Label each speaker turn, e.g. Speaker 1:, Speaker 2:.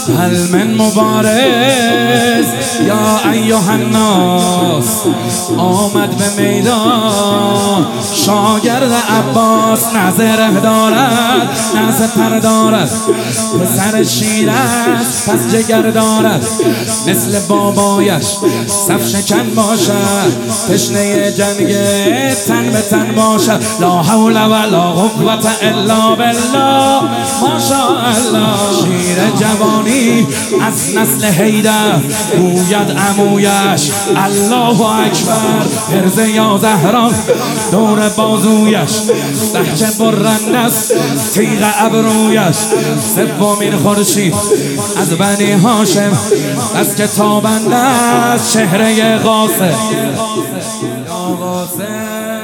Speaker 1: هل من مبارز یا ایها الناس. آمد به میدان شاگرد عباس، نه زره دارد نه سپر دارد، پسر شیر است پس جگر دارد، مثل بابایش صف شکن باشد، تشنه جنگ تن به تن باشد. لا حول ولا قوة الا بالله، ماشاءالله. شیر جوانی از نسل حیدر، گوید عمویش الله اکبر. حرز یا زهران دور بازویش، لهجه برنده است تیغ ابرویش. سومین خورشید از بنی هاشم، از کتابنده است چهره قاسم. یا قاسم